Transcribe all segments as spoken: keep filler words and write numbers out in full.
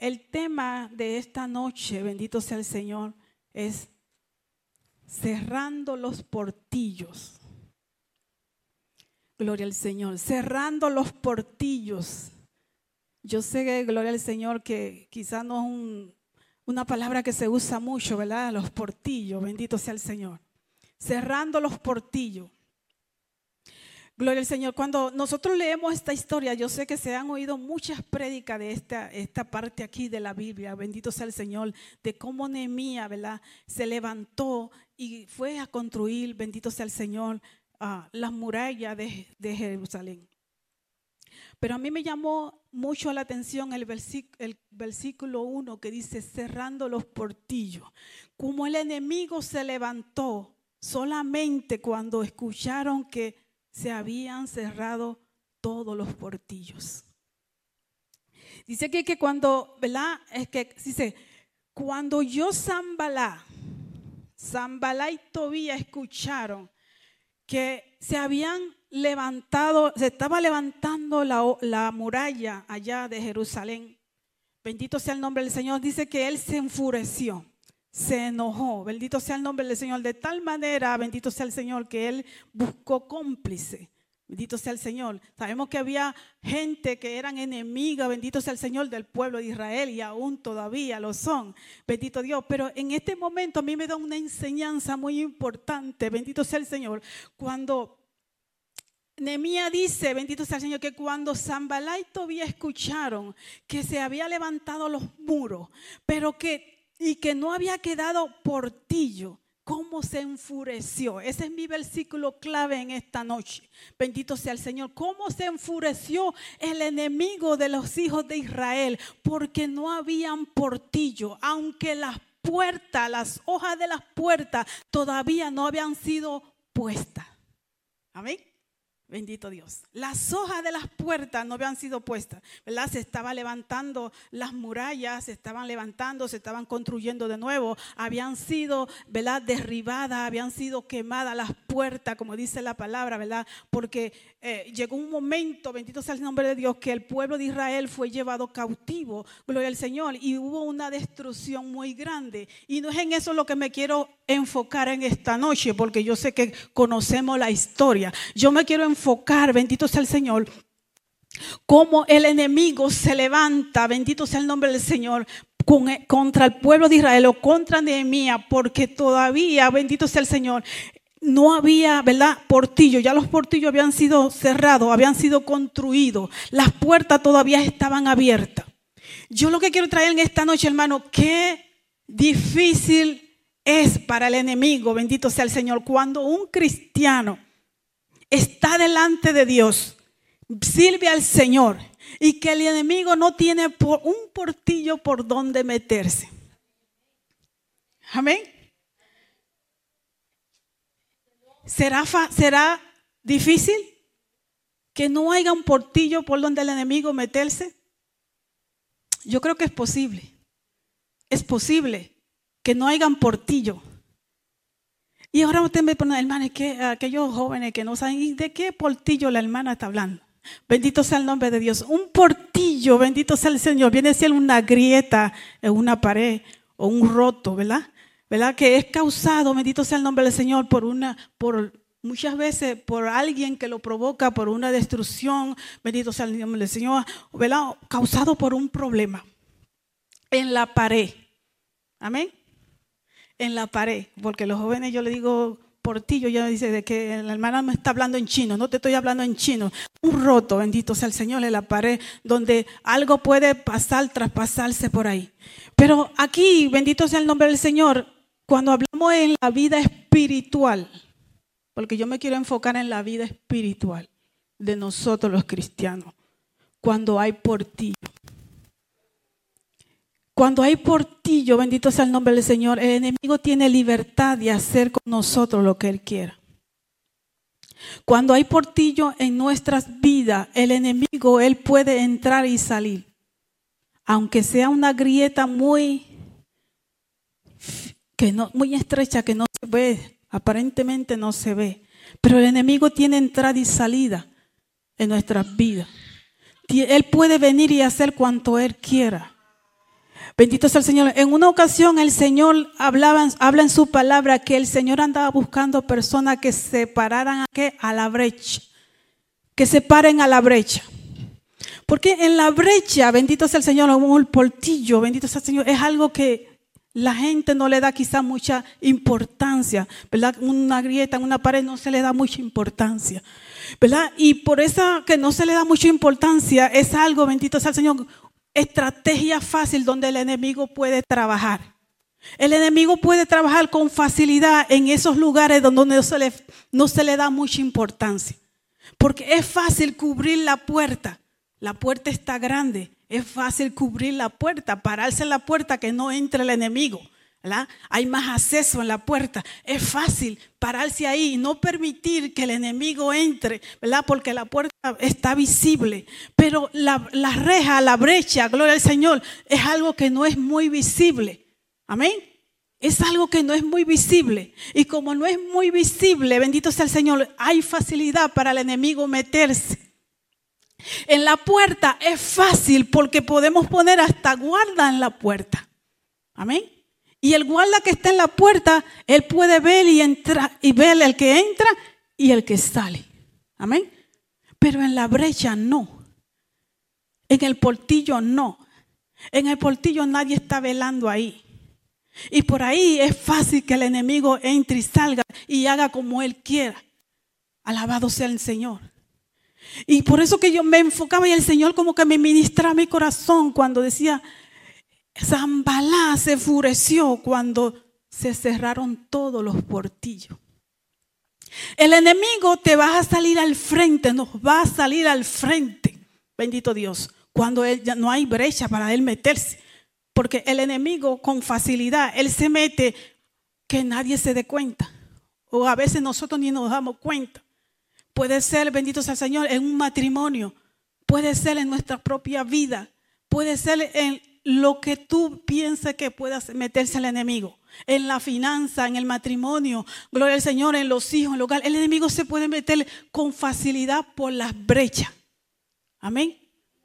el tema de esta noche, bendito sea el Señor, es cerrando los portillos. Gloria al Señor, cerrando los portillos. Yo sé que, gloria al Señor, que quizás no es un, una palabra que se usa mucho, ¿verdad? Los portillos, bendito sea el Señor. Cerrando los portillos. Gloria al Señor. Cuando nosotros leemos esta historia, yo sé que se han oído muchas prédicas de esta, esta parte aquí de la Biblia, bendito sea el Señor, de cómo Nehemías, ¿verdad?, se levantó y fue a construir, bendito sea el Señor, uh, las murallas de, de Jerusalén. Pero a mí me llamó mucho la atención el, versículo, el versículo uno que dice cerrando los portillos. Como el enemigo se levantó solamente cuando escucharon que se habían cerrado todos los portillos. Dice que, que cuando, ¿verdad? Es que dice, cuando yo Sanballat, Sanballat y Tobías escucharon que se habían levantado, se estaba levantando la, la muralla allá de Jerusalén. Bendito sea el nombre del Señor. Dice que él se enfureció, se enojó. Bendito sea el nombre del Señor. De tal manera, bendito sea el Señor, que él buscó cómplice. Bendito sea el Señor. Sabemos que había gente que eran enemigas, bendito sea el Señor, del pueblo de Israel, y aún todavía lo son. Bendito Dios. Pero en este momento a mí me da una enseñanza muy importante. Bendito sea el Señor. Cuando Nehemías dice, bendito sea el Señor, que cuando Sanballat y Tobías escucharon que se había levantado los muros, pero que y que no había quedado portillo, ¿cómo se enfureció? Ese es mi versículo clave en esta noche. Bendito sea el Señor. ¿Cómo se enfureció el enemigo de los hijos de Israel? Porque no habían portillo, aunque las puertas, las hojas de las puertas todavía no habían sido puestas. Amén. Bendito Dios. Las hojas de las puertas no habían sido puestas, ¿verdad? Se estaban levantando las murallas, se estaban levantando, se estaban construyendo de nuevo. Habían sido, ¿verdad?, derribadas, habían sido quemadas las puertas, como dice la palabra, ¿verdad? Porque eh, llegó un momento, bendito sea el nombre de Dios, que el pueblo de Israel fue llevado cautivo, gloria al Señor, y hubo una destrucción muy grande. Y no es en eso lo que me quiero enfocar en esta noche, porque yo sé que conocemos la historia. Yo me quiero enfocar enfocar, bendito sea el Señor, cómo el enemigo se levanta, bendito sea el nombre del Señor, con, contra el pueblo de Israel o contra Nehemías, porque todavía, bendito sea el Señor, no había, ¿verdad?, portillo. Ya los portillos habían sido cerrados, habían sido construidos, las puertas todavía estaban abiertas. Yo lo que quiero traer en esta noche, hermano, qué difícil es para el enemigo, bendito sea el Señor, cuando un cristiano está delante de Dios, sirve al Señor, y que el enemigo no tiene por un portillo por donde meterse. Amén. ¿Será, fa- será difícil que no haya un portillo por donde el enemigo meterse? Yo creo que es posible. Es posible que no haya un portillo. Y ahora usted me pone, hermana, es que aquellos jóvenes que no saben de qué portillo la hermana está hablando. Bendito sea el nombre de Dios. Un portillo, bendito sea el Señor, viene a ser una grieta en una pared o un roto, ¿verdad? ¿Verdad? Que es causado, bendito sea el nombre del Señor, por una, por muchas veces por alguien que lo provoca, por una destrucción, bendito sea el nombre del Señor, ¿verdad? Causado por un problema en la pared. Amén. En la pared, porque los jóvenes yo le digo portillo, ya dice de que la hermana me está hablando en chino, no te estoy hablando en chino, un roto, bendito sea el Señor, en la pared donde algo puede pasar, traspasarse por ahí. Pero aquí, bendito sea el nombre del Señor, cuando hablamos en la vida espiritual, porque yo me quiero enfocar en la vida espiritual de nosotros los cristianos, cuando hay portillo. Cuando hay portillo, bendito sea el nombre del Señor, el enemigo tiene libertad de hacer con nosotros lo que él quiera. Cuando hay portillo en nuestras vidas, el enemigo, él puede entrar y salir. Aunque sea una grieta muy, que no, muy estrecha, que no se ve, aparentemente no se ve. Pero el enemigo tiene entrada y salida en nuestras vidas. Él puede venir y hacer cuanto él quiera. Bendito sea el Señor. En una ocasión el Señor hablaba, habla en su palabra que el Señor andaba buscando personas que se pararan a, ¿qué? A la brecha. Que se paren a la brecha. Porque en la brecha, bendito sea el Señor, como el portillo, bendito sea el Señor, es algo que la gente no le da quizá mucha importancia, ¿verdad? Una grieta en una pared no se le da mucha importancia, ¿verdad? Y por eso que no se le da mucha importancia es algo, bendito sea el Señor, estrategia fácil donde el enemigo puede trabajar. El enemigo puede trabajar con facilidad en esos lugares donde no se le, no se le da mucha importancia. Porque es fácil cubrir la puerta. La puerta está grande. Es fácil cubrir la puerta, pararse en la puerta que no entre el enemigo, ¿verdad? Hay más acceso en la puerta. Es fácil pararse ahí y no permitir que el enemigo entre, ¿verdad? Porque la puerta está visible. Pero la, la reja, la brecha, gloria al Señor, es algo que no es muy visible. Amén. Es algo que no es muy visible. Y como no es muy visible, bendito sea el Señor, hay facilidad para el enemigo meterse. En la puerta es fácil porque podemos poner hasta guarda en la puerta. Amén. Y el guarda que está en la puerta, él puede ver y entrar y ver el que entra y el que sale. Amén. Pero en la brecha no. En el portillo no. En el portillo nadie está velando ahí. Y por ahí es fácil que el enemigo entre y salga y haga como él quiera. Alabado sea el Señor. Y por eso que yo me enfocaba y el Señor como que me ministraba mi corazón cuando decía, Sanballat se enfureció cuando se cerraron todos los portillos. El enemigo te va a salir al frente, nos va a salir al frente, bendito Dios, cuando él, ya no hay brecha para él meterse. Porque el enemigo con facilidad, él se mete que nadie se dé cuenta. O a veces nosotros ni nos damos cuenta. Puede ser, bendito sea el Señor, en un matrimonio. Puede ser en nuestra propia vida. Puede ser en lo que tú pienses que pueda meterse el enemigo. En la finanza, en el matrimonio, gloria al Señor, en los hijos, en el hogar. El enemigo se puede meter con facilidad por las brechas. Amén.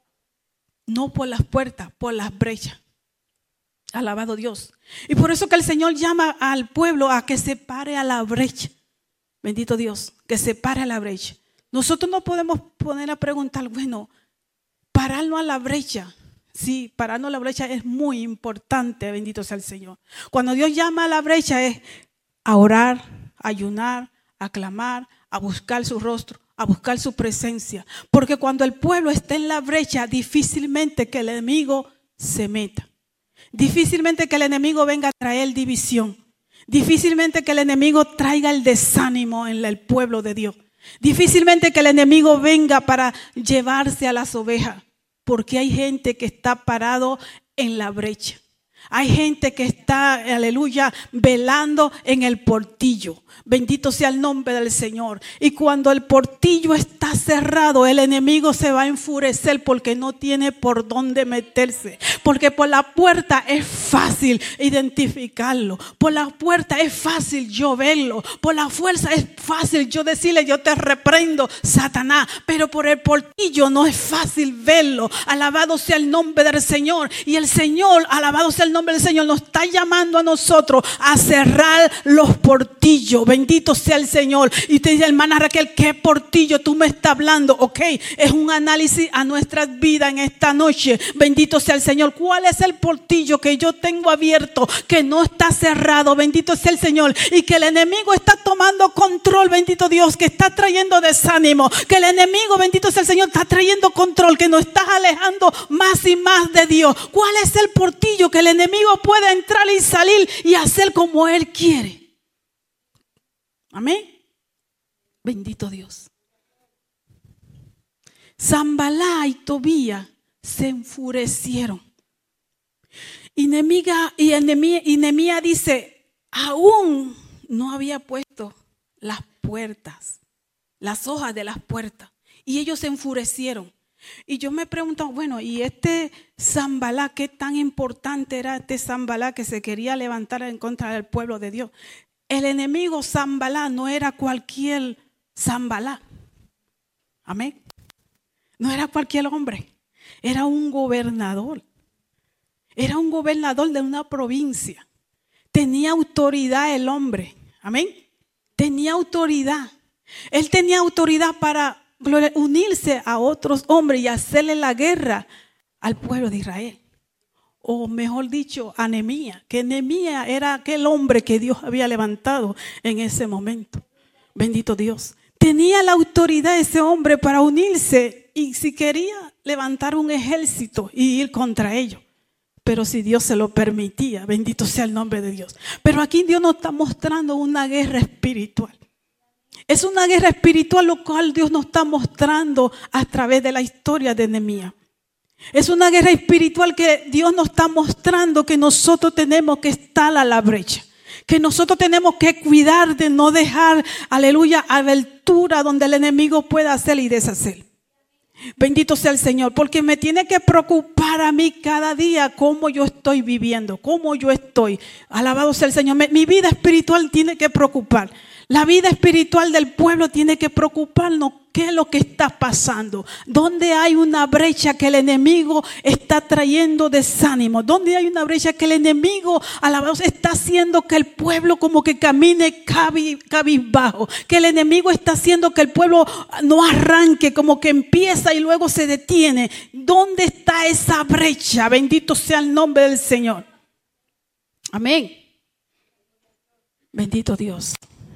No por las puertas, por las brechas. Alabado Dios. Y por eso que el Señor llama al pueblo a que se pare a la brecha. Bendito Dios, que se pare a la brecha. Nosotros no podemos poner a preguntar, bueno, pararnos a la brecha. Sí, pararnos a la brecha es muy importante, bendito sea el Señor. Cuando Dios llama a la brecha es a orar, a ayunar, a clamar, a buscar su rostro, a buscar su presencia. Porque cuando el pueblo está en la brecha, difícilmente que el enemigo se meta. Difícilmente que el enemigo venga a traer división. Difícilmente que el enemigo traiga el desánimo en el pueblo de Dios. Difícilmente que el enemigo venga para llevarse a las ovejas. Porque hay gente que está parado en la brecha. Hay gente que está, aleluya, velando en el portillo. Bendito sea el nombre del Señor. Y cuando el portillo está cerrado, el enemigo se va a enfurecer porque no tiene por dónde meterse. Porque por la puerta es fácil identificarlo. Por la puerta es fácil yo verlo. Por la fuerza es fácil yo decirle, yo te reprendo, Satanás. Pero por el portillo no es fácil verlo. Alabado sea el nombre del Señor. Y el Señor, alabado sea el nombre del Señor, nos está llamando a nosotros a cerrar los portillos. Bendito sea el Señor. Y te dice, hermana Raquel, ¿qué portillo tú me estás hablando? Ok, es un análisis a nuestras vidas en esta noche. Bendito sea el Señor. ¿Cuál es el portillo que yo tengo abierto, que no está cerrado? Bendito sea el Señor. Y que el enemigo está tomando control, bendito Dios, que está trayendo desánimo. Que el enemigo, bendito sea el Señor, está trayendo control, que nos está alejando más y más de Dios. ¿Cuál es el portillo que el enemigo puede entrar y salir y hacer como él quiere? Amén. Bendito Dios. Sanballat y Tobías se enfurecieron. Y Nehemías y Nehemías dice, aún no había puesto las puertas, las hojas de las puertas. Y ellos se enfurecieron. Y yo me pregunto, bueno, ¿y este Sanballat, qué tan importante era este Sanballat que se quería levantar en contra del pueblo de Dios? El enemigo Sanballat no era cualquier Sanballat. Amén. No era cualquier hombre. Era un gobernador. Era un gobernador de una provincia. Tenía autoridad el hombre. Amén. Tenía autoridad. Él tenía autoridad para unirse a otros hombres y hacerle la guerra al pueblo de Israel. O mejor dicho, a Nehemías. Que Nehemías era aquel hombre que Dios había levantado en ese momento. Bendito Dios. Tenía la autoridad ese hombre para unirse y si quería levantar un ejército y ir contra ellos. Pero si Dios se lo permitía, bendito sea el nombre de Dios. Pero aquí Dios nos está mostrando una guerra espiritual. Es una guerra espiritual lo cual Dios nos está mostrando a través de la historia de Nehemías. Es una guerra espiritual que Dios nos está mostrando que nosotros tenemos que estar a la brecha. Que nosotros tenemos que cuidar de no dejar, aleluya, abertura donde el enemigo pueda hacer y deshacer. Bendito sea el Señor, porque me tiene que preocupar a mí cada día cómo yo estoy viviendo, cómo yo estoy. Alabado sea el Señor. Me, mi vida espiritual tiene que preocupar. La vida espiritual del pueblo tiene que preocuparnos. ¿Qué es lo que está pasando? ¿Dónde hay una brecha que el enemigo está trayendo desánimo? ¿Dónde hay una brecha que el enemigo, alabado, está haciendo que el pueblo como que camine cabizbajo? Que el enemigo está haciendo que el pueblo no arranque, como que empieza y luego se detiene. ¿Dónde está esa brecha? Bendito sea el nombre del Señor. Amén. Bendito Dios.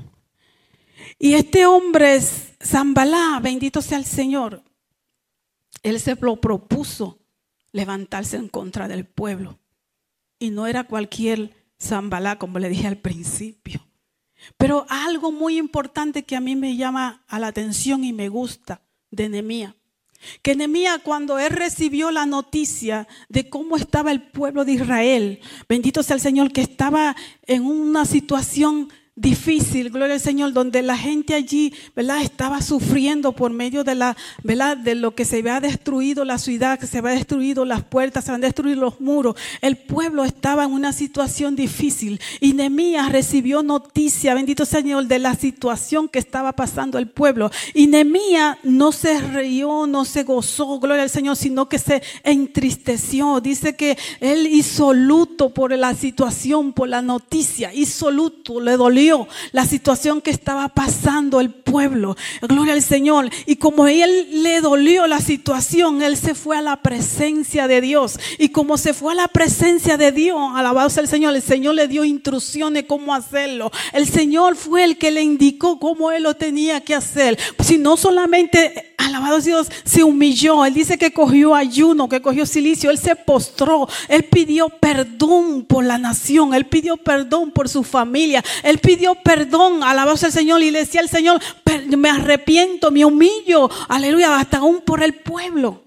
Y este hombre es Sanballat, bendito sea el Señor. Él se lo propuso levantarse en contra del pueblo. Y no era cualquier Sanballat, como le dije al principio. Pero algo muy importante que a mí me llama a la atención y me gusta de Nehemías. Que Nehemías, cuando él recibió la noticia de cómo estaba el pueblo de Israel, bendito sea el Señor, que estaba en una situación difícil, gloria al Señor, donde la gente allí, ¿verdad?, estaba sufriendo por medio de la, ¿verdad?, de lo que se había destruido la ciudad, que se había destruido las puertas, se habían destruido los muros. El pueblo estaba en una situación difícil y Nehemías recibió noticia, bendito sea el Señor, de la situación que estaba pasando el pueblo. Y Nehemías no se rió, no se gozó, gloria al Señor, sino que se entristeció. Dice que él hizo luto por la situación, por la noticia, hizo luto, le dolió la situación que estaba pasando el pueblo, gloria al Señor. Y como a él le dolió la situación, él se fue a la presencia de Dios. Y como se fue a la presencia de Dios, alabado sea el Señor, el Señor le dio instrucciones cómo hacerlo. El Señor fue el que le indicó cómo él lo tenía que hacer. Si no solamente, alabado sea Dios, se humilló. Él dice que cogió ayuno, que cogió silicio. Él se postró. Él pidió perdón por la nación. Él pidió perdón por su familia. Él pidió perdón, alabado sea el Señor, y le decía al Señor, me arrepiento, me humillo, aleluya, hasta aún por el pueblo.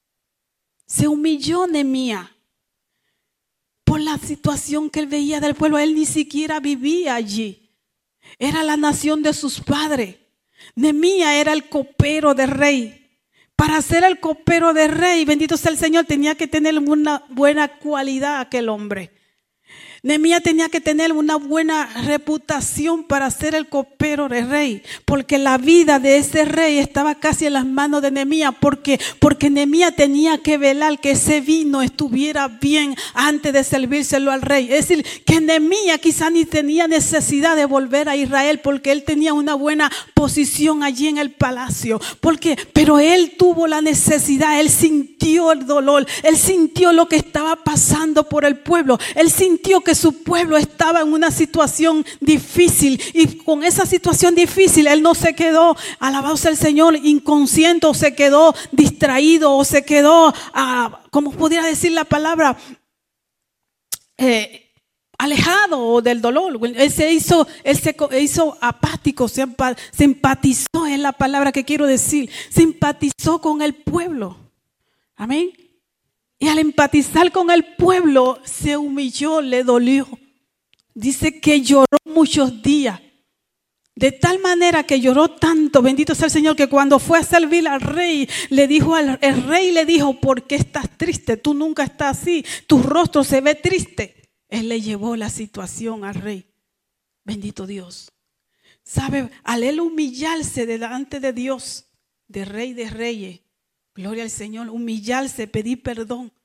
Se humilló Nehemías por la situación que él veía del pueblo. Él ni siquiera vivía allí. Era la nación de sus padres. Nehemías era el copero del rey. Para ser el copero del rey, bendito sea el Señor, tenía que tener una buena cualidad aquel hombre. Nehemías tenía que tener una buena reputación para ser el copero del rey, porque la vida de ese rey estaba casi en las manos de Nehemías, porque, porque Nehemías tenía que velar que ese vino estuviera bien antes de servírselo al rey. Es decir, que Nehemías quizá ni tenía necesidad de volver a Israel, porque él tenía una buena posición allí en el palacio, porque, pero él tuvo la necesidad, él sintió el dolor, él sintió lo que estaba pasando por el pueblo, él sintió que su pueblo estaba en una situación difícil, y con esa situación difícil él no se quedó, alabado sea el Señor, inconsciente, o se quedó distraído, o se quedó, uh, como pudiera decir la palabra, eh, alejado del dolor. Él se hizo, él se hizo apático, se empatizó, es la palabra que quiero decir, simpatizó con el pueblo. Amén. Y al empatizar con el pueblo, se humilló, le dolió. Dice que lloró muchos días. De tal manera que lloró tanto, bendito sea el Señor, que cuando fue a servir al rey, le dijo al el rey le dijo, ¿por qué estás triste? Tú nunca estás así, tu rostro se ve triste. Él le llevó la situación al rey. Bendito Dios. ¿Sabe? Al él humillarse delante de Dios, de Rey de Reyes, gloria al Señor, humillarse, pedir perdón.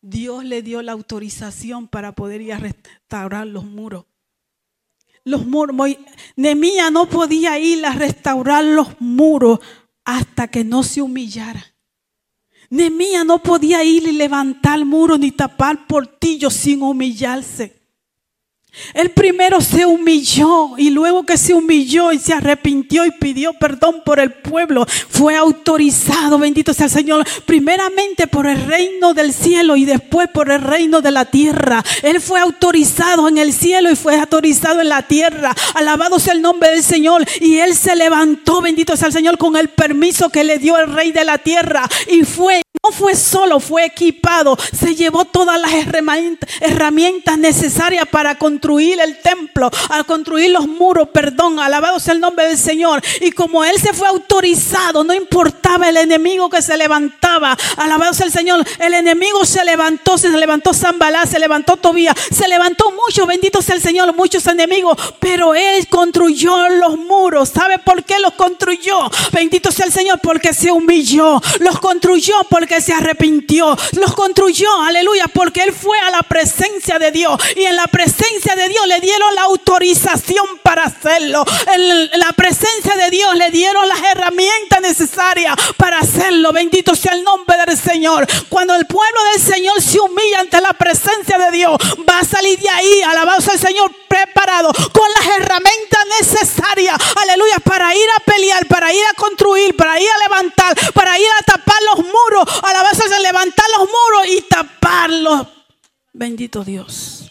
Dios le dio la autorización para poder ir a restaurar los muros. Los muros. Nehemías no podía ir a restaurar los muros hasta que no se humillara. Nehemías no podía ir y levantar muros ni tapar portillos sin humillarse. Él primero se humilló y luego que se humilló y se arrepintió y pidió perdón por el pueblo, fue autorizado, bendito sea el Señor, primeramente por el reino del cielo y después por el reino de la tierra. Él fue autorizado en el cielo y fue autorizado en la tierra. Alabado sea el nombre del Señor. Y él se levantó, bendito sea el Señor, con el permiso que le dio el rey de la tierra y fue. No fue solo, fue equipado. Se llevó todas las herramientas, herramientas necesarias para construir el templo, a construir los muros, perdón, alabado sea el nombre del Señor. Y como él se fue autorizado, no importaba el enemigo que se levantaba, alabado sea el Señor. El enemigo se levantó, se levantó Sanballat, se levantó Tobías, se levantó mucho, bendito sea el Señor, muchos enemigos, pero él construyó los muros. ¿Sabe por qué los construyó? Bendito sea el Señor, porque se humilló. Los construyó porque se arrepintió. Los construyó, aleluya, porque él fue a la presencia de Dios y en la presencia de Dios le dieron la autorización para hacerlo. En la presencia de Dios le dieron las herramientas necesarias para hacerlo. Bendito sea el nombre del Señor. Cuando el pueblo del Señor se humilla ante la presencia de Dios, va a salir de ahí, alabado sea el Señor, preparado con las herramientas necesarias, aleluya, para ir a pelear, para ir a construir, para ir a levantar, para ir a tapar los muros, alabado sea el Señor, levantar los muros y taparlos. Bendito Dios.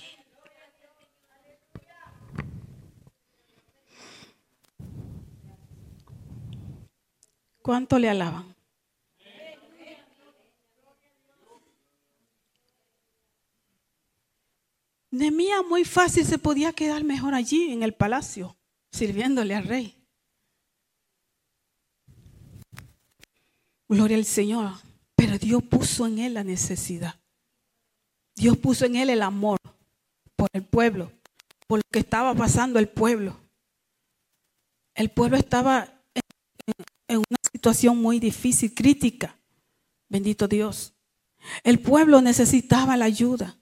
¿Cuánto le alaban? Nehemías muy fácil se podía quedar mejor allí en el palacio, sirviéndole al rey. Gloria al Señor. Pero Dios puso en él la necesidad. Dios puso en él el amor por el pueblo, por lo que estaba pasando el pueblo. El pueblo estaba en, en una situación muy difícil, crítica. Bendito Dios. El pueblo necesitaba la ayuda.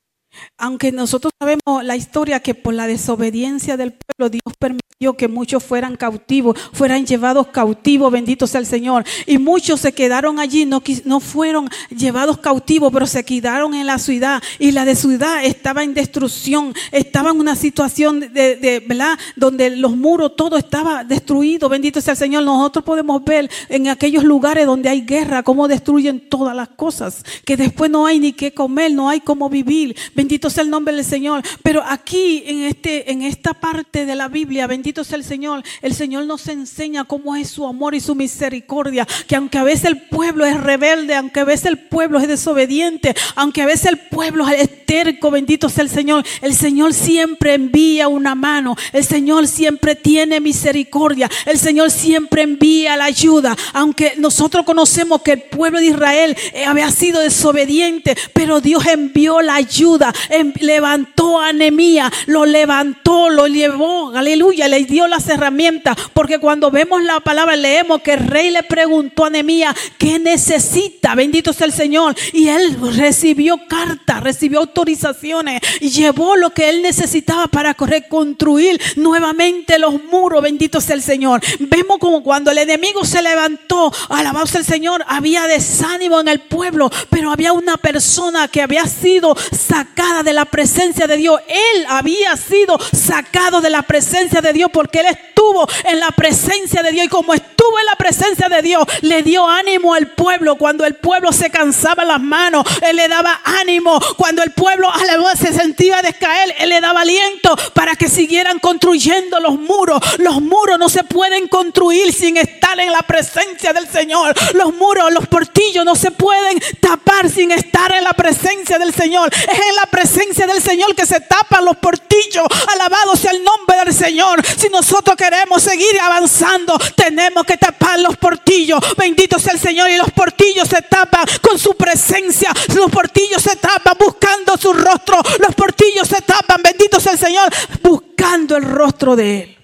Aunque nosotros sabemos la historia que por la desobediencia del pueblo Dios permitió que muchos fueran cautivos, fueran llevados cautivos, bendito sea el Señor. Y muchos se quedaron allí, no, no fueron llevados cautivos, pero se quedaron en la ciudad. Y la de ciudad estaba en destrucción, estaba en una situación de, de ¿verdad? Donde los muros, todo estaba destruido, bendito sea el Señor. Nosotros podemos ver en aquellos lugares donde hay guerra, cómo destruyen todas las cosas, que después no hay ni qué comer, no hay cómo vivir. Bendito sea el nombre del Señor. Pero aquí en, este, en esta parte de la Biblia, bendito sea el Señor, el Señor nos enseña cómo es su amor y su misericordia. Que aunque a veces el pueblo es rebelde, aunque a veces el pueblo es desobediente, aunque a veces el pueblo es terco, bendito sea el Señor, el Señor siempre envía una mano. El Señor siempre tiene misericordia. El Señor siempre envía la ayuda. Aunque nosotros conocemos que el pueblo de Israel había sido desobediente, pero Dios envió la ayuda. Levantó a Nehemías, lo levantó, lo llevó, aleluya, le dio las herramientas. Porque cuando vemos la palabra, leemos que el rey le preguntó a Nehemías qué necesita, bendito sea el Señor, y él recibió cartas, recibió autorizaciones y llevó lo que él necesitaba para reconstruir nuevamente los muros, bendito sea el Señor. Vemos como cuando el enemigo se levantó, alabado sea el Señor, había desánimo en el pueblo, pero había una persona que había sido sacada de la presencia de Dios. Él había sido sacado de la presencia de Dios porque él estuvo en la presencia de Dios, y como estuvo en la presencia de Dios, le dio ánimo al pueblo. Cuando el pueblo se cansaba las manos, él le daba ánimo. Cuando el pueblo se sentía descaer, él le daba aliento para que siguieran construyendo los muros. Los muros no se pueden construir sin estar en la presencia del Señor. Los muros, los portillos no se pueden tapar sin estar en la presencia del Señor. Es en la presencia del Señor que se tapan los portillos. Alabado sea el nombre del Señor. Si nosotros queremos seguir avanzando, tenemos que tapar los portillos. Bendito sea el Señor. Y los portillos se tapan con su presencia. Los portillos se tapan buscando su rostro. Los portillos se tapan, bendito sea el Señor, buscando el rostro de Él.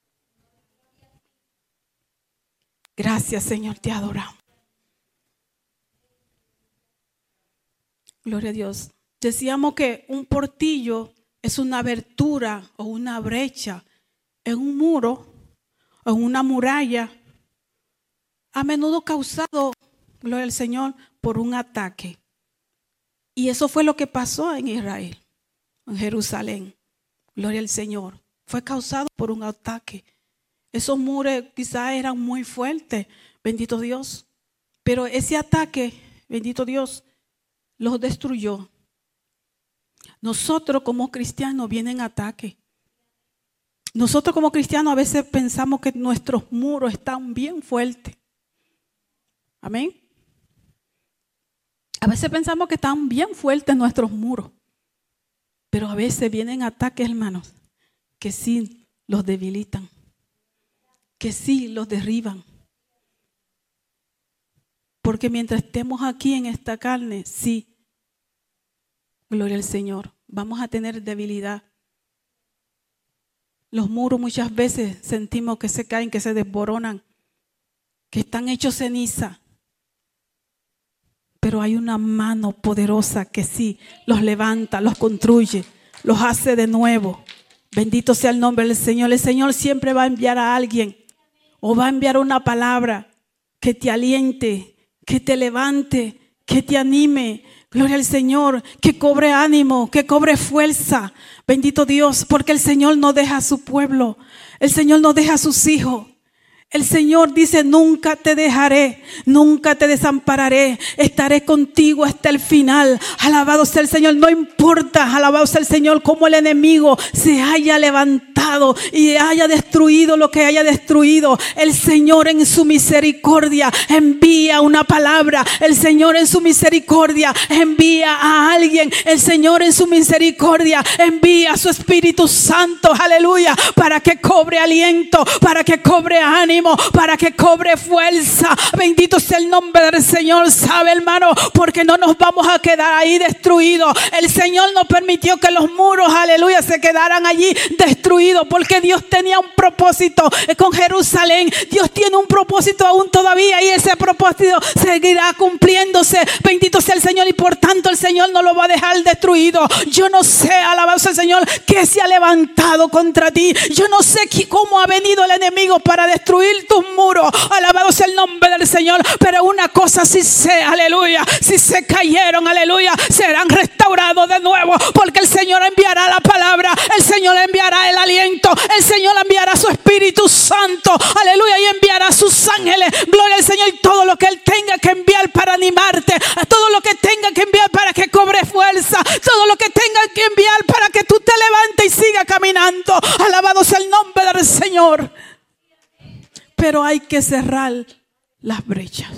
Gracias, Señor, te adoramos. Gloria a Dios. Decíamos que un portillo es una abertura o una brecha en un muro o en una muralla, a menudo causado, gloria al Señor, por un ataque. Y eso fue lo que pasó en Israel, en Jerusalén. Gloria al Señor. Fue causado por un ataque. Esos muros quizás eran muy fuertes, bendito Dios. Pero ese ataque, bendito Dios, los destruyó. Nosotros como cristianos vienen ataques. Nosotros como cristianos a veces pensamos que nuestros muros están bien fuertes. Amén. A veces pensamos que están bien fuertes nuestros muros. Pero a veces vienen ataques, hermanos, que sí los debilitan. Que sí los derriban. Porque mientras estemos aquí en esta carne, sí, gloria al Señor, vamos a tener debilidad. Los muros muchas veces sentimos que se caen, que se desboronan, que están hechos ceniza. Pero hay una mano poderosa que sí los levanta, los construye, los hace de nuevo. Bendito sea el nombre del Señor. El Señor siempre va a enviar a alguien o va a enviar una palabra que te aliente, que te levante, que te anime. Gloria al Señor, que cobre ánimo, que cobre fuerza. Bendito Dios, porque el Señor no deja a su pueblo. El Señor no deja a sus hijos. El Señor dice, nunca te dejaré, nunca te desampararé, estaré contigo hasta el final. Alabado sea el Señor, no importa, alabado sea el Señor, cómo el enemigo se haya levantado y haya destruido lo que haya destruido. El Señor en su misericordia envía una palabra, el Señor en su misericordia envía a alguien, el Señor en su misericordia envía a su Espíritu Santo, aleluya, para que cobre aliento, para que cobre ánimo, para que cobre fuerza. Bendito sea el nombre del Señor. Sabe, hermano, porque no nos vamos a quedar ahí destruidos. El Señor no permitió que los muros, aleluya, se quedaran allí destruidos, porque Dios tenía un propósito con Jerusalén. Dios tiene un propósito aún todavía y ese propósito seguirá cumpliéndose. Bendito sea el Señor, y por tanto el Señor no lo va a dejar destruido. Yo no sé, alabado sea el Señor, que se ha levantado contra ti. Yo no sé cómo ha venido el enemigo para destruir tus muros. Alabado sea el nombre del Señor. Pero una cosa sí sé, aleluya, si se cayeron, aleluya, serán restaurados de nuevo, porque el Señor enviará la palabra, el Señor enviará el aliento, el Señor enviará su Espíritu Santo, aleluya, y enviará sus ángeles, gloria al Señor, y todo lo que Él tenga que enviar para animarte, todo lo que tenga que enviar para que cobre fuerza, todo lo que tenga que enviar para que tú te levantes y sigas caminando. Alabado sea el nombre del Señor. Pero hay que cerrar las brechas.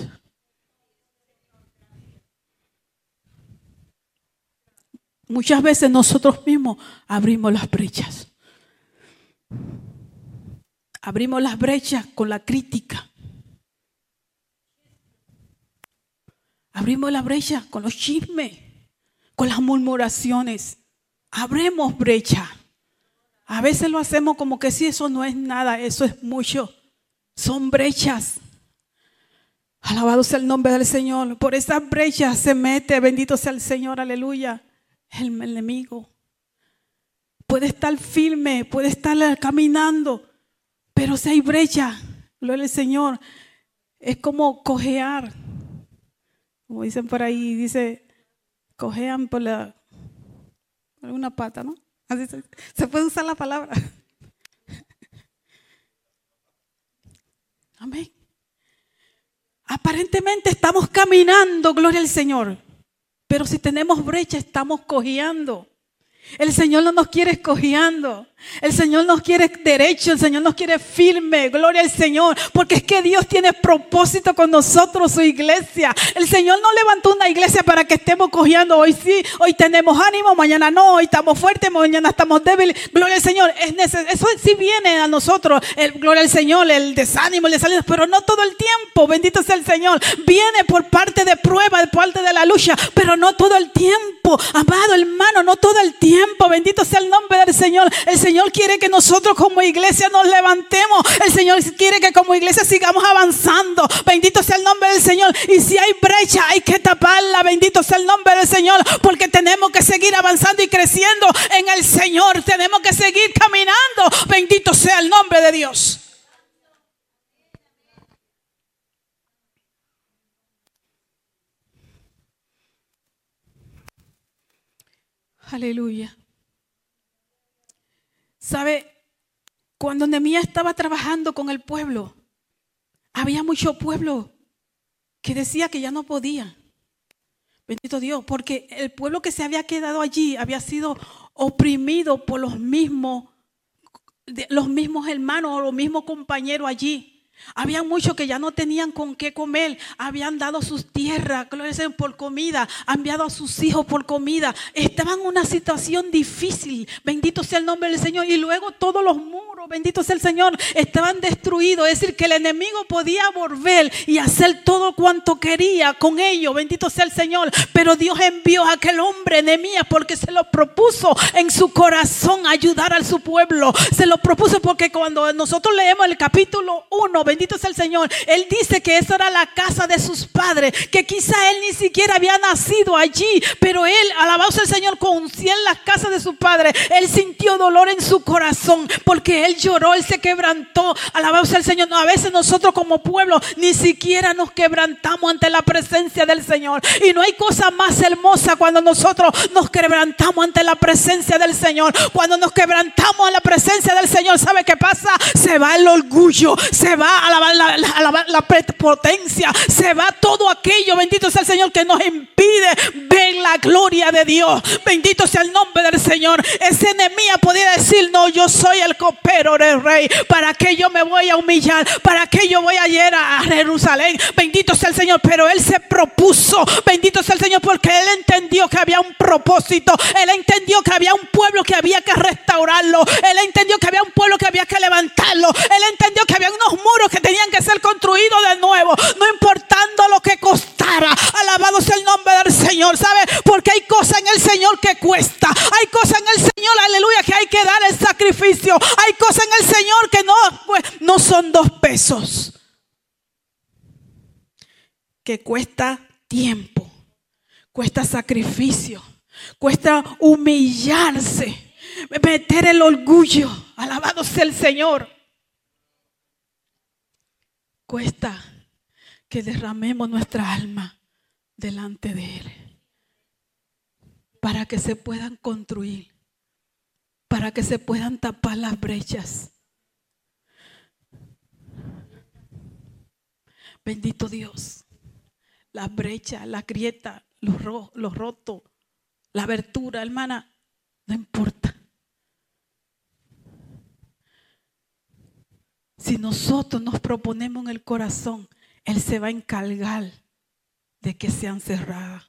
Muchas veces nosotros mismos abrimos las brechas. Abrimos las brechas con la crítica. Abrimos las brechas con los chismes, con las murmuraciones. Abrimos brechas. A veces lo hacemos como que si eso no es nada, eso es mucho. Son brechas. Alabado sea el nombre del Señor. Por esas brechas se mete, bendito sea el Señor, aleluya, el enemigo. Puede estar firme, puede estar caminando, pero si hay brecha, gloria al Señor, es como cojear. Como dicen por ahí, dice, cojean por la por una pata, ¿no? Así se, se puede usar la palabra. Amén. Aparentemente estamos caminando, gloria al Señor, pero si tenemos brecha estamos cojeando. El Señor no nos quiere cojeando. El Señor nos quiere derecho, el Señor nos quiere firme, gloria al Señor, porque es que Dios tiene propósito con nosotros, su iglesia. El Señor no levantó una iglesia para que estemos cojeando. Hoy sí, hoy tenemos ánimo, mañana no, hoy estamos fuertes, mañana estamos débiles. Gloria al Señor, es neces- eso sí viene a nosotros, el, gloria al Señor, el desánimo, el desánimo, pero no todo el tiempo, bendito sea el Señor. Viene por parte de prueba, de parte de la lucha, pero no todo el tiempo, amado hermano, no todo el tiempo. tiempo. Bendito sea el nombre del Señor. El Señor quiere que nosotros como iglesia nos levantemos. El Señor quiere que como iglesia sigamos avanzando. Bendito sea el nombre del Señor. Y si hay brecha, hay que taparla. Bendito sea el nombre del Señor, porque tenemos que seguir avanzando y creciendo en el Señor. Tenemos que seguir caminando. Bendito sea el nombre de Dios. Aleluya. ¿Sabe? Cuando Nehemías estaba trabajando con el pueblo, había mucho pueblo que decía que ya no podía. Bendito Dios, porque el pueblo que se había quedado allí había sido oprimido por los mismos, los mismos hermanos o los mismos compañeros allí. Había muchos que ya no tenían con qué comer, habían dado sus tierras por comida, han dado a sus hijos por comida, estaban en una situación difícil, bendito sea el nombre del Señor. Y luego todos los muros, bendito sea el Señor, estaban destruidos, es decir que el enemigo podía volver y hacer todo cuanto quería con ellos, bendito sea el Señor. Pero Dios envió a aquel hombre Nehemías porque se lo propuso en su corazón ayudar a su pueblo, se lo propuso porque cuando nosotros leemos el capítulo uno, bendito sea el Señor, él dice que esa era la casa de sus padres, que quizá él ni siquiera había nacido allí, pero él, alabado sea el Señor, con en la casa de su padre, él sintió dolor en su corazón, porque él lloró, él se quebrantó, alabado sea el Señor. No, a veces nosotros como pueblo ni siquiera nos quebrantamos ante la presencia del Señor, y no hay cosa más hermosa cuando nosotros nos quebrantamos ante la presencia del Señor. Cuando nos quebrantamos en la presencia del Señor, ¿sabe qué pasa? Se va el orgullo, se va a la, la, la, la, la prepotencia, se va todo aquello, bendito sea el Señor, que nos impide ver la gloria de Dios. Bendito sea el nombre del Señor. Ese Nehemías podía decir: no, yo soy el copero del rey, ¿para qué yo me voy a humillar? ¿Para qué yo voy a ir a Jerusalén? Bendito sea el Señor. Pero él se propuso, bendito sea el Señor, porque él entendió que había un propósito, él entendió que había un pueblo que había que restaurarlo, él entendió que había un pueblo que había que levantarlo, él entendió que había unos muros que tenían que ser construidos de nuevo, no importando lo que costara. Alabado sea el nombre del Señor. ¿Sabe? Porque hay cosas en el Señor que cuesta, hay cosas en el Señor, aleluya, que hay que dar el sacrificio, hay cosas en el Señor que no, pues, no son dos pesos, que cuesta tiempo, cuesta sacrificio, cuesta humillarse, meter el orgullo. Alabado sea el Señor. Cuesta que derramemos nuestra alma delante de Él, para que se puedan construir, para que se puedan tapar las brechas. Bendito Dios. Las brechas, las grietas, los, ro- los rotos, la abertura, hermana, no importa. Si nosotros nos proponemos en el corazón, Él se va a encargar de que sean cerradas.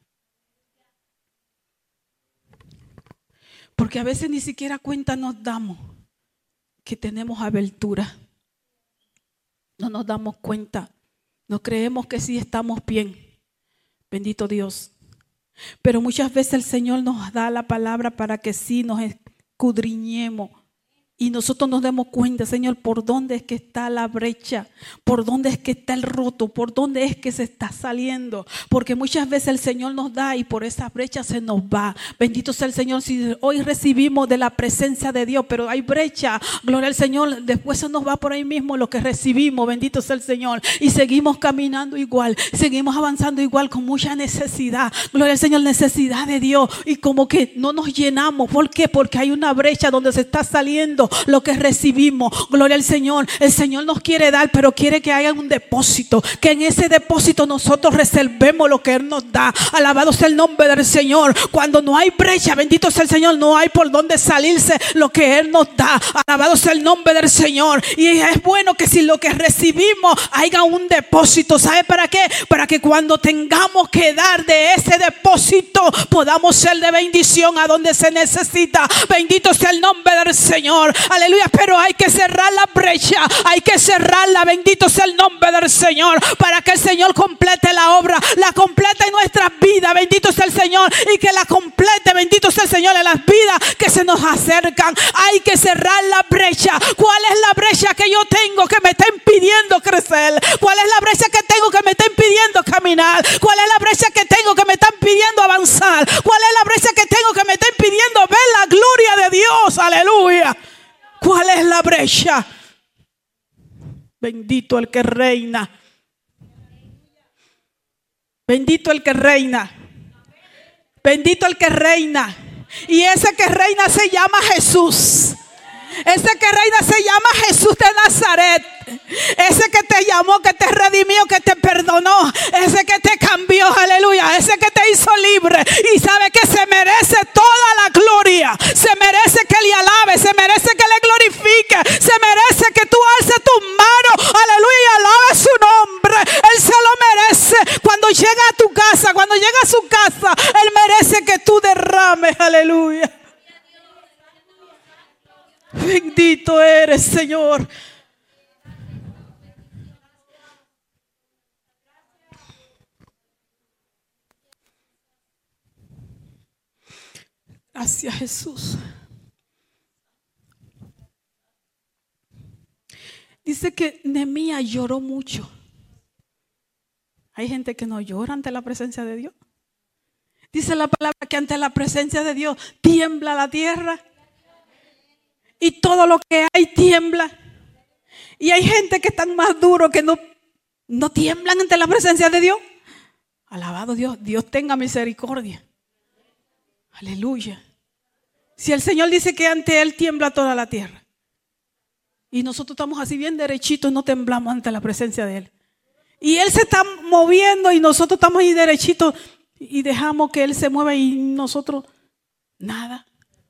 Porque a veces ni siquiera cuenta nos damos que tenemos abertura. No nos damos cuenta. No creemos que sí estamos bien. Bendito Dios. Pero muchas veces el Señor nos da la palabra para que sí nos escudriñemos. Y nosotros nos demos cuenta, Señor, por dónde es que está la brecha, por dónde es que está el roto, por dónde es que se está saliendo. Porque muchas veces el Señor nos da y por esa brecha se nos va. Bendito sea el Señor. Si hoy recibimos de la presencia de Dios, pero hay brecha, gloria al Señor, después se nos va por ahí mismo lo que recibimos. Bendito sea el Señor. Y seguimos caminando igual, seguimos avanzando igual con mucha necesidad. Gloria al Señor, necesidad de Dios. Y como que no nos llenamos. ¿Por qué? Porque hay una brecha donde se está saliendo lo que recibimos. Gloria al Señor. El Señor nos quiere dar, pero quiere que haya un depósito, que en ese depósito nosotros reservemos lo que Él nos da. Alabado sea el nombre del Señor. Cuando no hay brecha, bendito sea el Señor, no hay por dónde salirse lo que Él nos da. Alabado sea el nombre del Señor. Y es bueno que si lo que recibimos haya un depósito. ¿Sabe para qué? Para que cuando tengamos que dar de ese depósito podamos ser de bendición a donde se necesita. Bendito sea el nombre del Señor. aleluya, pero hay que cerrar la brecha, hay que cerrarla, bendito sea el nombre del Señor, para que el Señor complete la obra, la complete en nuestras vidas, bendito sea el Señor, y que la complete, bendito sea el Señor, en las vidas que se nos acercan. Hay que cerrar la brecha. ¿Cuál es la brecha que yo tengo que me está impidiendo crecer? ¿Cuál es la brecha que tengo que me está impidiendo caminar? ¿Cuál es la brecha que tengo que me está impidiendo avanzar? ¿Cuál es la brecha que tengo que me está impidiendo ver la gloria de Dios? Aleluya. ¿Cuál es la brecha? Bendito el que reina. Bendito el que reina. Bendito el que reina. Y ese que reina se llama Jesús. Ese que reina se llama Jesús de Nazaret. Ese que te llamó, que te redimió, que te perdonó. Ese que te cambió, aleluya. Ese que te hizo libre. Y sabe que se merece toda la gloria. Se merece que le alabe. Se merece que le glorifique. Se merece que tú alces tus manos, aleluya, y alabe su nombre. Él se lo merece. Cuando llega a tu casa, cuando llega a su casa, Él merece que tú derrames, aleluya. Bendito eres, Señor. Gracias, Jesús. Dice que Nehemías lloró mucho. Hay gente que no llora ante la presencia de Dios. Dice la palabra que ante la presencia de Dios tiembla la tierra. Y todo lo que hay tiembla. Y hay gente que están más duro que no, no tiemblan ante la presencia de Dios. Alabado Dios. Dios tenga misericordia. Aleluya. Si el Señor dice que ante Él tiembla toda la tierra. Y nosotros estamos así bien derechitos y no temblamos ante la presencia de Él. Y Él se está moviendo y nosotros estamos ahí derechitos y dejamos que Él se mueva y nosotros nada.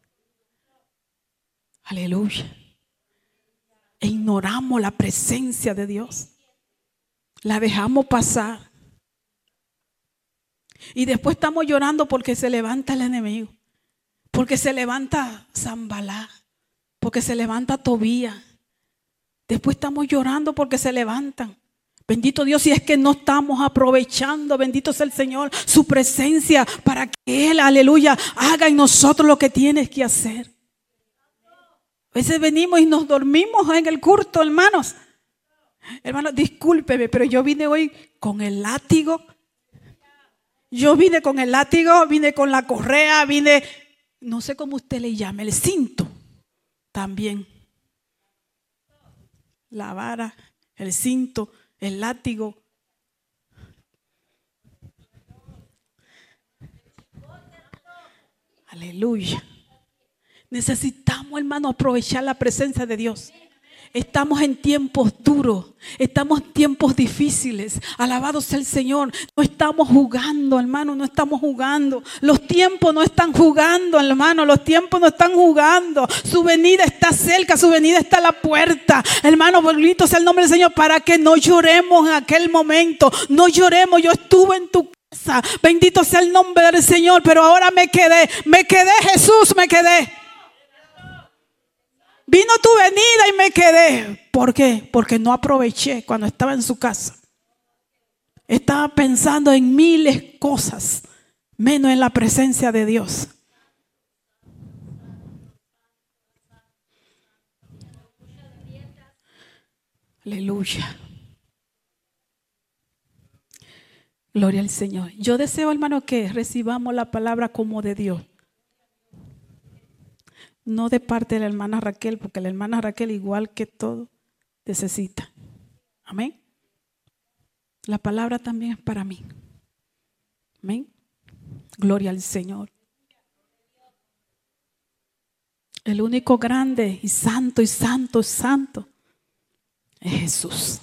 Aleluya. E ignoramos la presencia de Dios. La dejamos pasar. Y después estamos llorando porque se levanta el enemigo. Porque se levanta Zambalá. Porque se levanta Tobías. Después estamos llorando porque se levantan. Bendito Dios, si es que no estamos aprovechando, bendito sea el Señor, su presencia para que Él, aleluya, haga en nosotros lo que tiene que hacer. A veces venimos y nos dormimos en el culto, hermanos. Hermanos, discúlpeme, pero yo vine hoy con el látigo. Yo vine con el látigo, vine con la correa, vine, no sé cómo usted le llama, el cinto también. La vara, el cinto, el látigo. Aleluya. Necesitamos, hermano, aprovechar la presencia de Dios. Estamos en tiempos duros, estamos en tiempos difíciles. Alabado sea el Señor. No estamos jugando, hermano, no estamos jugando. Los tiempos no están jugando, hermano, los tiempos no están jugando. Su venida está cerca, su venida está a la puerta. Hermano, bendito sea el nombre del Señor, para que no lloremos en aquel momento. No lloremos, yo estuve en tu casa. Bendito sea el nombre del Señor, pero ahora me quedé, me quedé, Jesús, me quedé. Vino tu venida y me quedé. ¿Por qué? Porque no aproveché cuando estaba en su casa. Estaba pensando en miles cosas, menos en la presencia de Dios. Aleluya. Gloria al Señor. Yo deseo, hermano, que recibamos la palabra como de Dios. No de parte de la hermana Raquel, porque la hermana Raquel, igual que todo, necesita. Amén. La palabra también es para mí. Amén. Gloria al Señor. El único grande y santo y santo y santo es Jesús.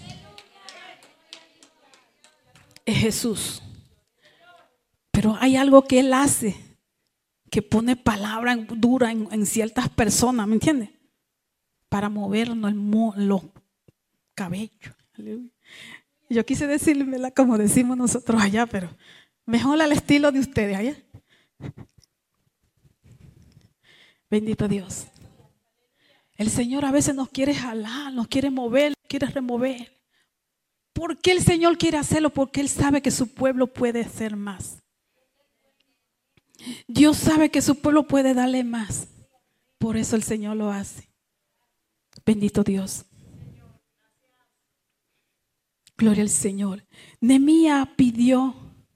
Es Jesús. Pero hay algo que Él hace que pone palabra dura en, en ciertas personas, ¿me entiendes? Para movernos el, los cabellos. Yo quise decirle como decimos nosotros allá, pero mejor al estilo de ustedes allá. Bendito Dios. El Señor a veces nos quiere jalar, nos quiere mover, nos quiere remover. ¿Por qué el Señor quiere hacerlo? Porque Él sabe que su pueblo puede hacer más. Dios sabe que su pueblo puede darle más. Por eso el Señor lo hace. Bendito Dios. Gloria al Señor. Nehemías pidió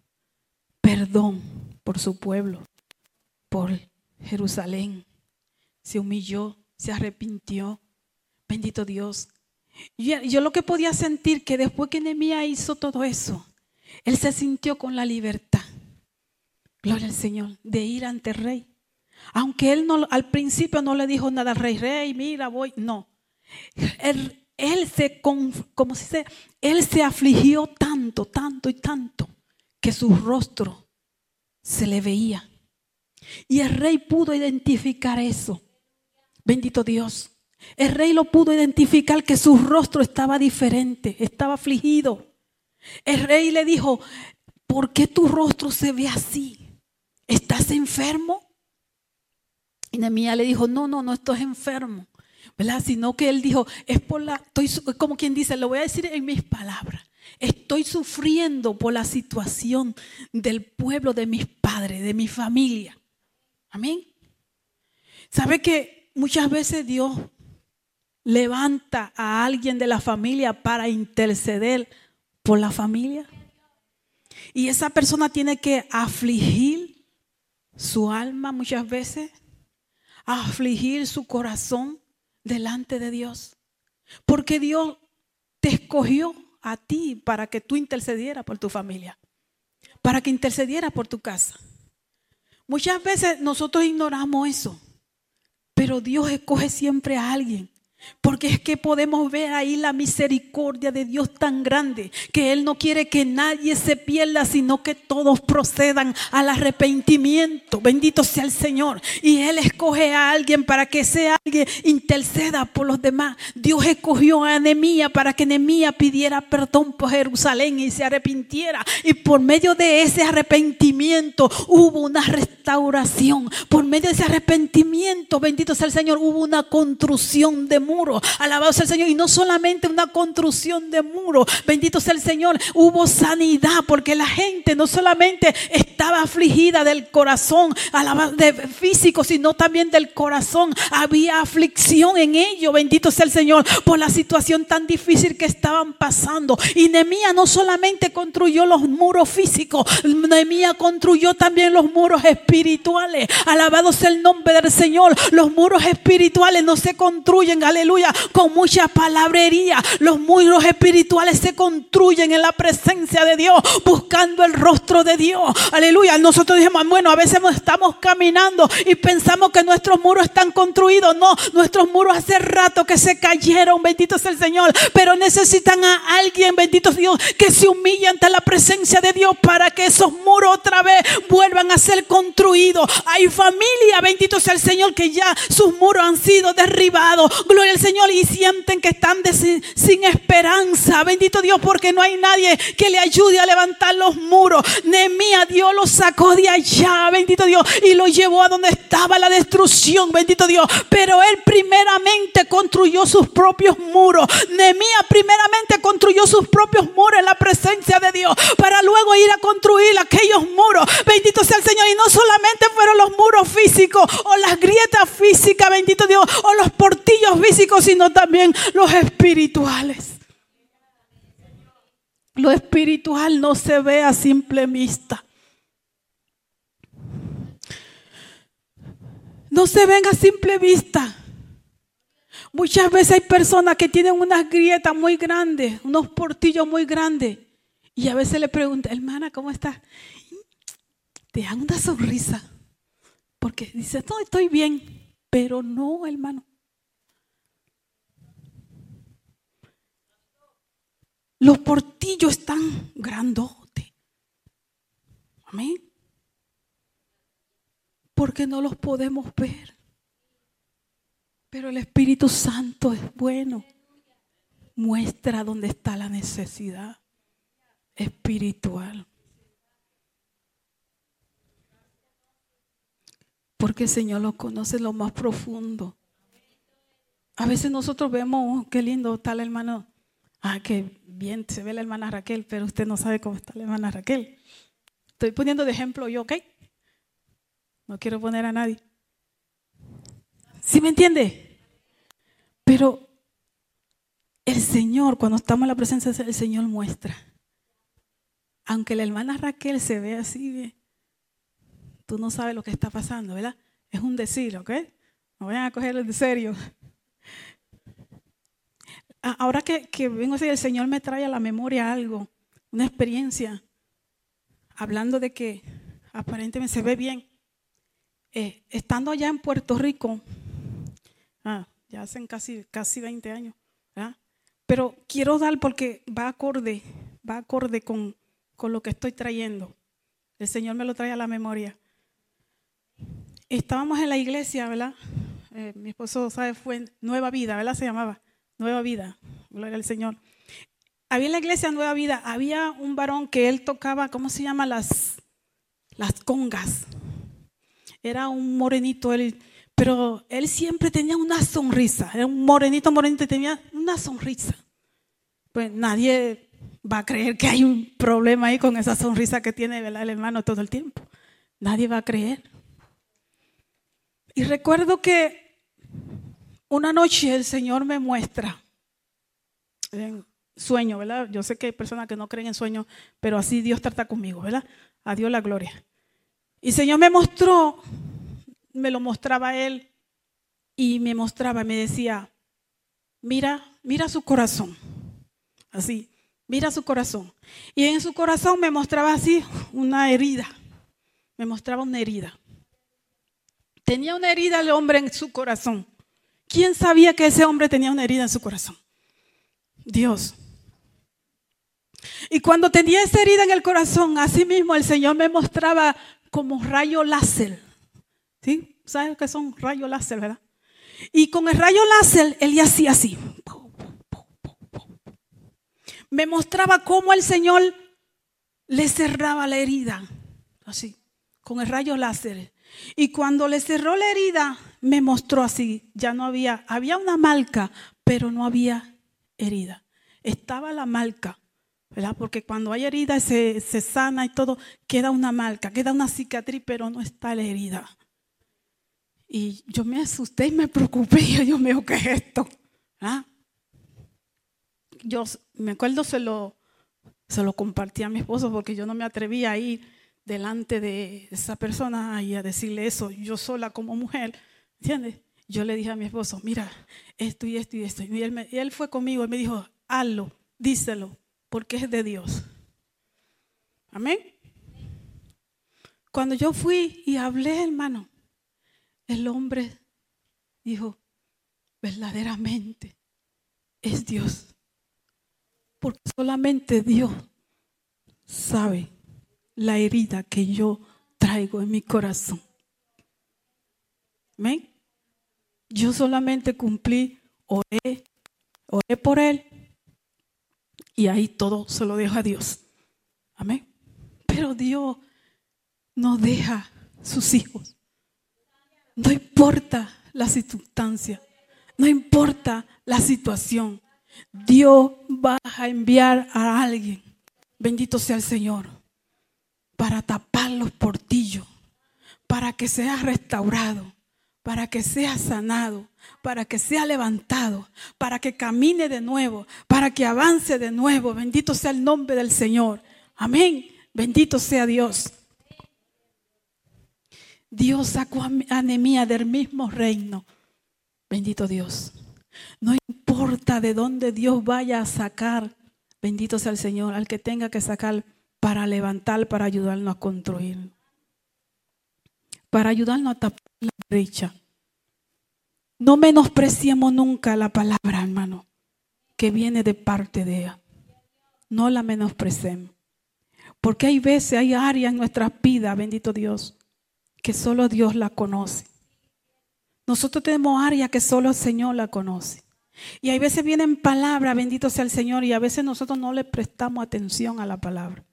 perdón por su pueblo, por Jerusalén. Se humilló, se arrepintió. Bendito Dios. Yo, yo lo que podía sentir que después que Nehemías hizo todo eso, él se sintió con la libertad. Gloria al Señor, de ir ante el rey. Aunque él no, al principio no le dijo nada al rey, rey, mira, voy. No. Él, él se, como si se, él se afligió tanto, tanto y tanto que su rostro se le veía. Y el rey pudo identificar eso. Bendito Dios. El rey lo pudo identificar que su rostro estaba diferente, estaba afligido. El rey le dijo, ¿por qué tu rostro se ve así? ¿Estás enfermo? Y Nehemías le dijo, no, no, no estoy enfermo, ¿verdad? Sino que él dijo, es por la, estoy, como quien dice, lo voy a decir en mis palabras. Estoy sufriendo por la situación del pueblo de mis padres, de mi familia. Amén. ¿Sabe que muchas veces Dios levanta a alguien de la familia para interceder por la familia? Y esa persona tiene que afligir su alma muchas veces, afligir su corazón delante de Dios. Porque Dios te escogió a ti para que tú intercedieras por tu familia, para que intercedieras por tu casa. Muchas veces nosotros ignoramos eso, pero Dios escoge siempre a alguien. Porque es que podemos ver ahí la misericordia de Dios tan grande, que Él no quiere que nadie se pierda, sino que todos procedan al arrepentimiento. Bendito sea el Señor. Y Él escoge a alguien para que sea alguien interceda por los demás. Dios escogió a Nehemías para que Nehemías pidiera perdón por Jerusalén y se arrepintiera. Y por medio de ese arrepentimiento hubo una restauración. Por medio de ese arrepentimiento, bendito sea el Señor, hubo una construcción de muros. Alabado sea el Señor. Y no solamente una construcción de muros, bendito sea el Señor, hubo sanidad, porque la gente no solamente estaba afligida del corazón, alabado, de físico, sino también del corazón. Había aflicción en ellos, bendito sea el Señor, por la situación tan difícil que estaban pasando. Y Nehemías no solamente construyó los muros físicos, Nehemías construyó también los muros espirituales. Alabado sea el nombre del Señor. Los muros espirituales no se construyen, aleluya, con mucha palabrería. Los muros espirituales se construyen en la presencia de Dios, buscando el rostro de Dios. Aleluya. Nosotros dijimos, bueno, a veces estamos caminando y pensamos que nuestros muros están construidos. No, nuestros muros hace rato que se cayeron, bendito sea el Señor. Pero necesitan a alguien, bendito Dios, que se humille ante la presencia de Dios para que esos muros otra vez vuelvan a ser construidos. Hay familia, bendito sea el Señor, que ya sus muros han sido derribados. Gloria al Señor, y sienten que están de, sin, sin esperanza. Bendito Dios, porque no hay nadie que le ayude a levantar los muros. Nehemías, Dios lo sacó de allá, bendito Dios, y lo llevó a donde estaba la destrucción, bendito Dios. Pero él primeramente construyó sus propios muros. Nehemías primeramente construyó sus propios muros en la presencia de Dios, para luego ir a construir aquellos muros. Bendito sea el Señor. Y no solamente fueron los muros físicos o las grietas físicas, bendito Dios, o los portillos físicos, sino también los espirituales. Lo espiritual no se ve a simple vista. No se ven a simple vista. Muchas veces hay personas que tienen unas grietas muy grandes, unos portillos muy grandes. Y a veces le preguntan, hermana, ¿cómo estás? Te dan una sonrisa. Porque dice, no, estoy bien. Pero no, hermano. Los portillos están grandotes. Amén. Porque no los podemos ver. Pero el Espíritu Santo es bueno. Muestra dónde está la necesidad espiritual. Porque el Señor lo conoce en lo más profundo. A veces nosotros vemos, oh, qué lindo está el hermano. Ah, qué bien se ve la hermana Raquel, pero usted no sabe cómo está la hermana Raquel. Estoy poniendo de ejemplo yo, ¿ok? No quiero poner a nadie. ¿Sí me entiende? Pero el Señor, cuando estamos en la presencia del Señor, muestra. Aunque la hermana Raquel se ve así, tú no sabes lo que está pasando, ¿verdad? Es un decir, ¿ok? No vayan a cogerlo en serio. Ahora que, que vengo así, el Señor me trae a la memoria algo, una experiencia, hablando de que aparentemente se ve bien. Eh, estando allá en Puerto Rico, ah, ya hacen casi, casi veinte años, ¿verdad? Pero quiero dar porque va acorde, va acorde con, con lo que estoy trayendo. El Señor me lo trae a la memoria. Estábamos en la iglesia, ¿verdad? Eh, mi esposo, ¿sabe? Fue Nueva Vida, ¿verdad? Se llamaba Nueva Vida, gloria al Señor. Había en la iglesia Nueva Vida, había un varón que él tocaba, ¿cómo se llama? Las, las congas. Era un morenito, él, pero él siempre tenía una sonrisa. Era un morenito, morenito y tenía una sonrisa. Pues nadie va a creer que hay un problema ahí con esa sonrisa que tiene, ¿verdad? El hermano todo el tiempo. Nadie va a creer. Y recuerdo que una noche el Señor me muestra en sueño, ¿verdad? Yo sé que hay personas que no creen en sueños, pero así Dios trata conmigo, ¿verdad? A Dios la gloria. Y el Señor me mostró, me lo mostraba a él y me mostraba, me decía, mira, mira su corazón, así, mira su corazón. Y en su corazón me mostraba así una herida, me mostraba una herida. Tenía una herida el hombre en su corazón. ¿Quién sabía que ese hombre tenía una herida en su corazón? Dios. Y cuando tenía esa herida en el corazón, así mismo el Señor me mostraba como rayo láser. ¿Sí? ¿Sabes qué son rayos láser, verdad? Y con el rayo láser, él hacía así. Me mostraba cómo el Señor le cerraba la herida. Así, con el rayo láser. Y cuando le cerró la herida, me mostró así. Ya no había, había una marca, pero no había herida. Estaba la marca, ¿verdad? Porque cuando hay herida se, se sana y todo, queda una marca, queda una cicatriz, pero no está la herida. Y yo me asusté y me preocupé. Y yo, Dios mío, ¿qué es esto? ¿Ah? Yo me acuerdo, se lo, se lo compartí a mi esposo porque yo no me atrevía a ir delante de esa persona y a decirle eso, yo sola como mujer, ¿entiendes? Yo le dije a mi esposo, mira, esto y esto y esto. Y él, me, y él fue conmigo, él me dijo, hazlo, díselo, porque es de Dios. Amén. Cuando yo fui y hablé, hermano, el hombre dijo, verdaderamente es Dios. Porque solamente Dios sabe la herida que yo traigo en mi corazón. ¿Amén? Yo solamente cumplí, oré, oré por él y ahí todo se lo dejo a Dios. Amén. Pero Dios no deja sus hijos. No importa la circunstancia, no importa la situación. Dios va a enviar a alguien, bendito sea el Señor, para tapar los portillos, para que sea restaurado, para que sea sanado, para que sea levantado, para que camine de nuevo, para que avance de nuevo. Bendito sea el nombre del Señor. Amén. Bendito sea Dios. Dios sacó a Nehemías del mismo reino. Bendito Dios. No importa de dónde Dios vaya a sacar, bendito sea el Señor, al que tenga que sacar para levantar, para ayudarnos a construir, para ayudarnos a tapar la brecha. No menospreciemos nunca la palabra, hermano, que viene de parte de ella. No la menospreciemos. Porque hay veces, hay áreas en nuestras vidas, bendito Dios, que solo Dios la conoce. Nosotros tenemos áreas que solo el Señor la conoce. Y hay veces vienen palabras, bendito sea el Señor, y a veces nosotros no le prestamos atención a la palabra.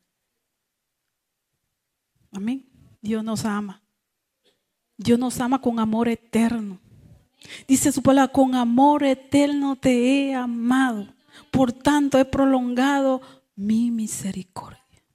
Amén. Dios nos ama. Dios nos ama con amor eterno. Dice su palabra, con amor eterno te he amado. Por tanto he prolongado mi misericordia.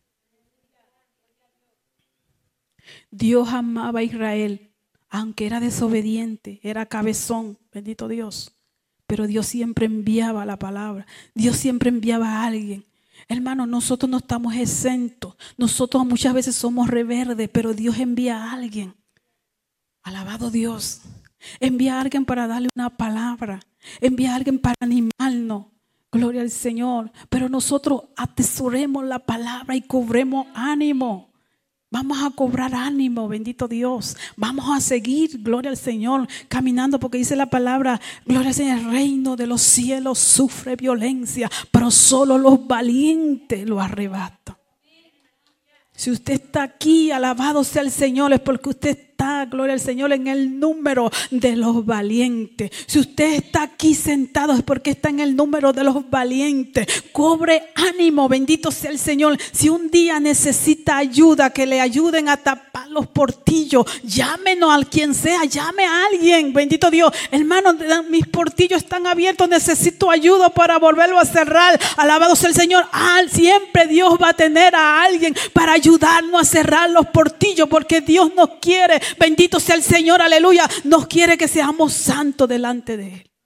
Dios amaba a Israel, aunque era desobediente, era cabezón, bendito Dios. Pero Dios siempre enviaba la palabra. Dios siempre enviaba a alguien. Hermano, nosotros no estamos exentos. Nosotros muchas veces somos reverdes, pero Dios envía a alguien. Alabado Dios. Envía a alguien para darle una palabra. Envía a alguien para animarnos. Gloria al Señor. Pero nosotros atesoremos la palabra y cobremos ánimo. Vamos a cobrar ánimo, bendito Dios. Vamos a seguir, gloria al Señor, caminando, porque dice la palabra, gloria al Señor, el reino de los cielos sufre violencia, pero solo los valientes lo arrebatan. Si usted está aquí, alabado sea el Señor, es porque usted está, gloria al Señor, en el número de los valientes. Si usted está aquí sentado es porque está en el número de los valientes. Cobre ánimo, bendito sea el Señor. Si un día necesita ayuda, que le ayuden a tapar los portillos, llámenos a quien sea, llame a alguien, bendito Dios. Hermano, mis portillos están abiertos, necesito ayuda para volverlo a cerrar. Alabado sea el Señor. Ah, siempre Dios va a tener a alguien para ayudarnos a cerrar los portillos, porque Dios nos quiere. Bendito sea el Señor, aleluya. Nos quiere que seamos santos delante de Él.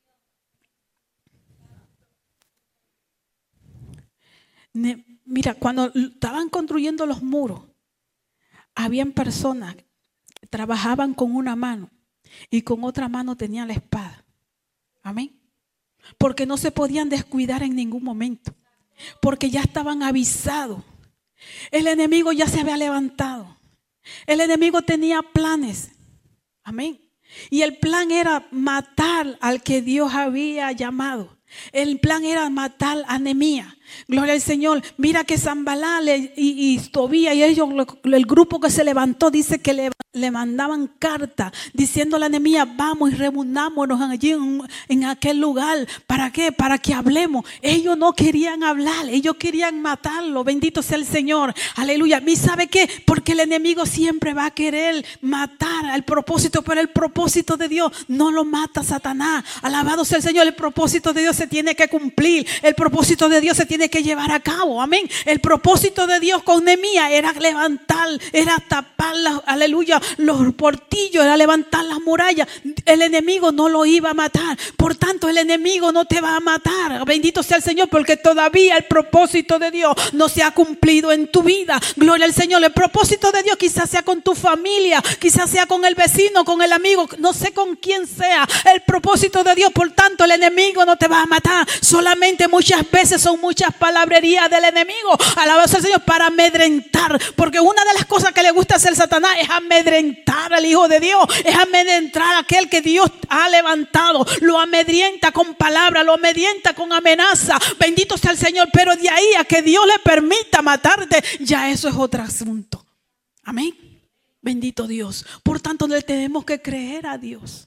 Mira, cuando estaban construyendo los muros, habían personas que trabajaban con una mano y con otra mano tenían la espada. Amén. Porque no se podían descuidar en ningún momento. Porque ya estaban avisados. El enemigo ya se había levantado. El enemigo tenía planes. Amén. Y el plan era matar al que Dios había llamado. El plan era matar a Nehemías. Gloria al Señor. Mira que Sanballat y, y Tobías y ellos, el grupo que se levantó, dice que le, le mandaban carta diciéndole a Nehemías, vamos y reunámonos allí en, en aquel lugar. ¿Para qué? Para que hablemos. Ellos no querían hablar, ellos querían matarlo. Bendito sea el Señor. Aleluya. ¿Y sabe qué? Porque el enemigo siempre va a querer matar al propósito, pero el propósito de Dios no lo mata Satanás. Alabado sea el Señor. El propósito de Dios se tiene que cumplir. El propósito de Dios se tiene que llevar a cabo. Amén. El propósito de Dios con Nehemías era levantar, era tapar, la, aleluya, los portillos, era levantar las murallas. El enemigo no lo iba a matar. Por tanto, el enemigo no te va a matar. Bendito sea el Señor, porque todavía el propósito de Dios no se ha cumplido en tu vida. Gloria al Señor. El propósito de Dios quizás sea con tu familia, quizás sea con el vecino, con el amigo, no sé con quién sea. El propósito de Dios, por tanto, el enemigo no te va a matar. Solamente muchas veces son muchas palabrerías del enemigo, alabado sea el Señor, para amedrentar, porque una de las cosas que le gusta hacer Satanás es amedrentar al Hijo de Dios, es amedrentar a aquel que Dios ha levantado, lo amedrenta con palabras, lo amedrenta con amenaza, bendito sea el Señor, pero de ahí a que Dios le permita matarte, ya eso es otro asunto. Amén. Bendito Dios. Por tanto, le tenemos que creer a Dios.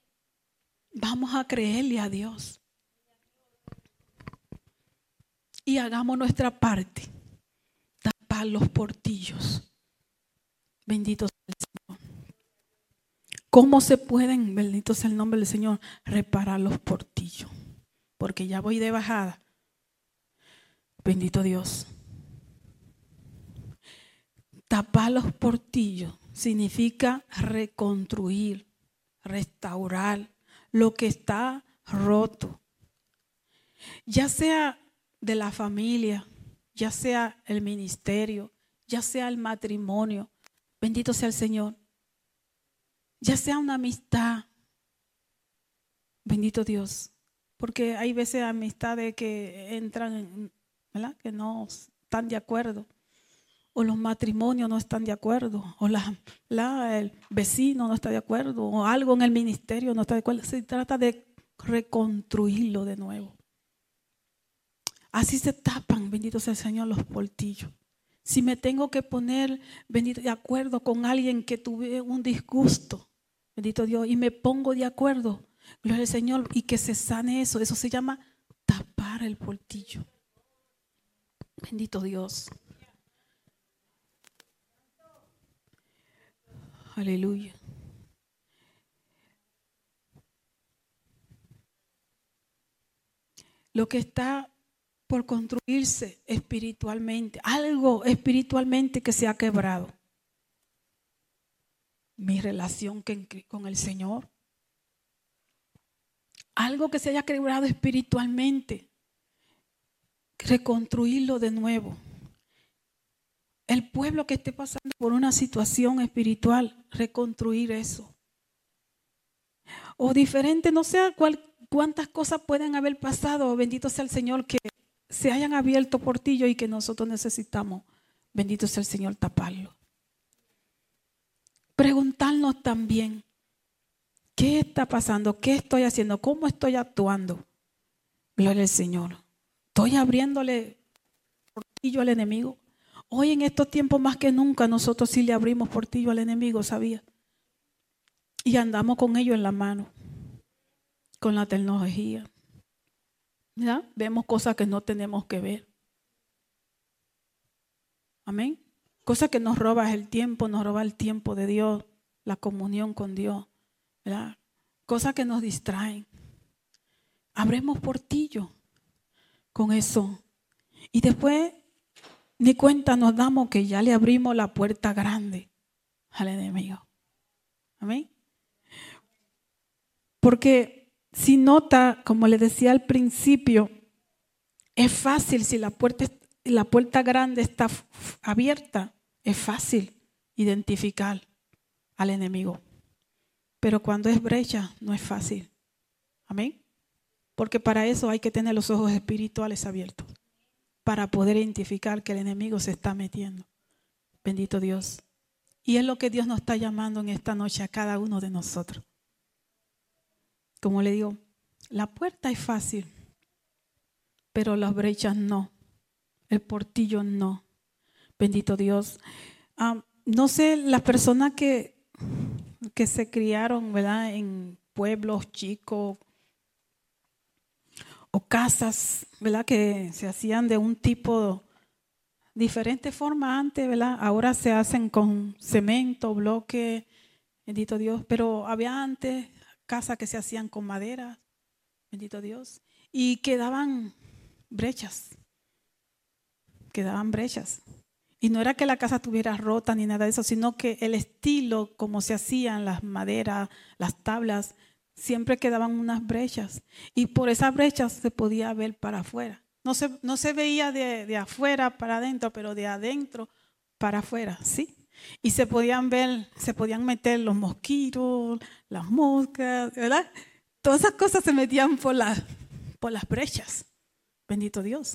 Vamos a creerle a Dios. Y hagamos nuestra parte. Tapar los portillos. Bendito sea el Señor. ¿Cómo se pueden, bendito sea el nombre del Señor, reparar los portillos? Porque ya voy de bajada. Bendito Dios. Tapar los portillos significa reconstruir, restaurar lo que está roto. Ya sea de la familia, ya sea el ministerio, ya sea el matrimonio, bendito sea el Señor, ya sea una amistad, bendito Dios, porque hay veces amistades que entran, ¿verdad?, que no están de acuerdo, o los matrimonios no están de acuerdo, o la, la, el vecino no está de acuerdo, o algo en el ministerio no está de acuerdo. Se trata de reconstruirlo de nuevo. Así se tapan, bendito sea el Señor, los portillos. Si me tengo que poner, bendito, de acuerdo con alguien que tuve un disgusto, bendito Dios, y me pongo de acuerdo, gloria al Señor, y que se sane eso. Eso se llama tapar el portillo. Bendito Dios. Aleluya. lo que está por construirse espiritualmente, algo espiritualmente que se ha quebrado. Mi relación con el Señor, algo que se haya quebrado espiritualmente, reconstruirlo de nuevo. El pueblo que esté pasando por una situación espiritual, reconstruir eso. O diferente, no sé cuál, cuántas cosas pueden haber pasado, bendito sea el Señor, que se hayan abierto portillos y que nosotros necesitamos, bendito sea el Señor, taparlo. Preguntarnos también, ¿qué está pasando? ¿Qué estoy haciendo? ¿Cómo estoy actuando? Gloria al Señor. ¿Estoy abriéndole portillo al enemigo? Hoy en estos tiempos más que nunca nosotros sí le abrimos portillo al enemigo, ¿sabía? Y andamos con ello en la mano, con la tecnología. ¿Ya? Vemos cosas que no tenemos que ver. Amén. Cosas que nos roba el tiempo, nos roba el tiempo de Dios, la comunión con Dios. ¿Verdad? Cosas que nos distraen. Abremos portillo con eso. Y después ni cuenta nos damos que ya le abrimos la puerta grande al enemigo. Amén. Porque si nota, como le decía al principio, es fácil si la puerta, la puerta grande está abierta, es fácil identificar al enemigo. Pero cuando es brecha, no es fácil. Amén. Porque para eso hay que tener los ojos espirituales abiertos, para poder identificar que el enemigo se está metiendo. Bendito Dios. Y es lo que Dios nos está llamando en esta noche a cada uno de nosotros. Como le digo, la puerta es fácil, pero las brechas no. El portillo no. Bendito Dios. Um, no sé, las personas que, que se criaron, ¿verdad?, en pueblos chicos o casas, ¿verdad?, que se hacían de un tipo diferente forma antes, ¿verdad? Ahora se hacen con cemento, bloque, bendito Dios, pero había antes casas que se hacían con madera, bendito Dios, y quedaban brechas, quedaban brechas. Y no era que la casa estuviera rota ni nada de eso, sino que el estilo como se hacían las maderas, las tablas, siempre quedaban unas brechas. Y por esas brechas se podía ver para afuera. No se, no se veía de, de afuera para adentro, pero de adentro para afuera, ¿sí? Y se podían ver, se podían meter los mosquitos, las moscas, ¿verdad? Todas esas cosas se metían por, la, por las brechas. Bendito Dios.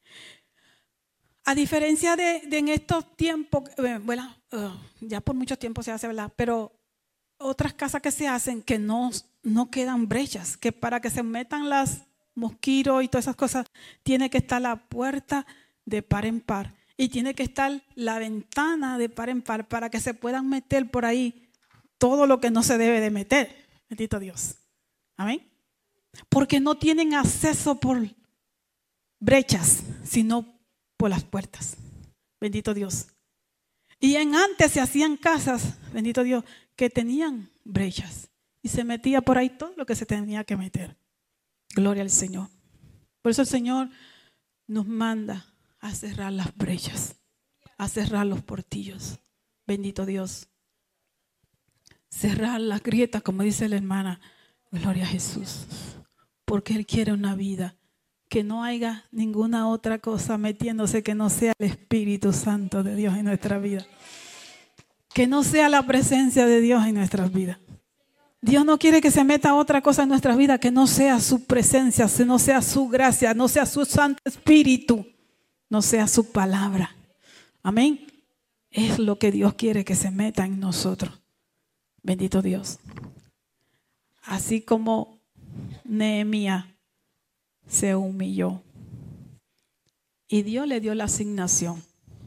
A diferencia de, de en estos tiempos, bueno, uh, ya por mucho tiempo se hace, ¿verdad? Pero otras casas que se hacen que no, no quedan brechas, que para que se metan las mosquitos y todas esas cosas, tiene que estar la puerta de par en par y tiene que estar la ventana de par en par para que se puedan meter por ahí todo lo que no se debe de meter. Bendito Dios. Amén. Porque no tienen acceso por brechas, sino por las puertas. Bendito Dios. Y en antes se hacían casas, bendito Dios, que tenían brechas y se metía por ahí todo lo que se tenía que meter. Gloria al Señor. Por eso el Señor nos manda a cerrar las brechas, a cerrar los portillos. Bendito Dios. Cerrar las grietas, como dice la hermana. Gloria a Jesús. Porque Él quiere una vida que no haya ninguna otra cosa metiéndose que no sea el Espíritu Santo de Dios en nuestra vida. Que no sea la presencia de Dios en nuestras vidas. Dios no quiere que se meta otra cosa en nuestras vidas que no sea su presencia, que no sea su gracia, no sea su Santo Espíritu, no sea su palabra. Amén. Es lo que Dios quiere que se meta en nosotros. Bendito Dios. Así como Nehemías se humilló y Dios le dio la asignación.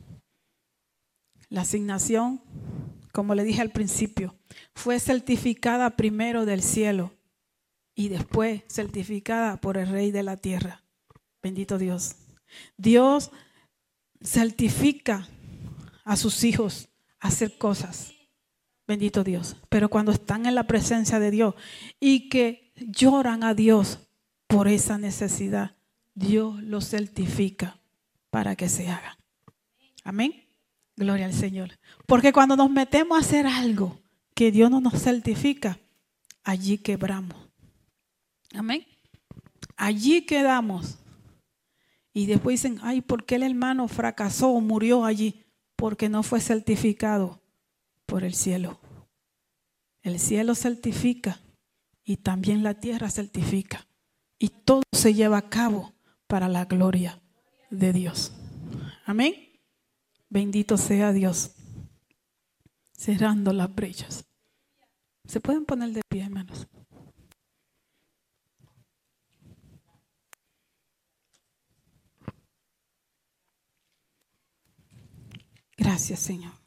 La asignación, como le dije al principio, fue certificada primero del cielo y después certificada por el Rey de la tierra. Bendito Dios. Dios certifica a sus hijos a hacer cosas. Bendito Dios. Pero cuando están en la presencia de Dios y que lloran a Dios por esa necesidad, Dios lo certifica para que se haga. Amén. Gloria al Señor. Porque cuando nos metemos a hacer algo que Dios no nos certifica, allí quebramos. Amén. Allí quedamos. Y después dicen, ay, ¿por qué el hermano fracasó o murió allí? Porque no fue certificado por el cielo. El cielo certifica y también la tierra certifica. Y todo se lleva a cabo para la gloria de Dios. Amén. Bendito sea Dios. Cerrando las brechas. ¿Se pueden poner de pie, hermanos? Gracias, Señor.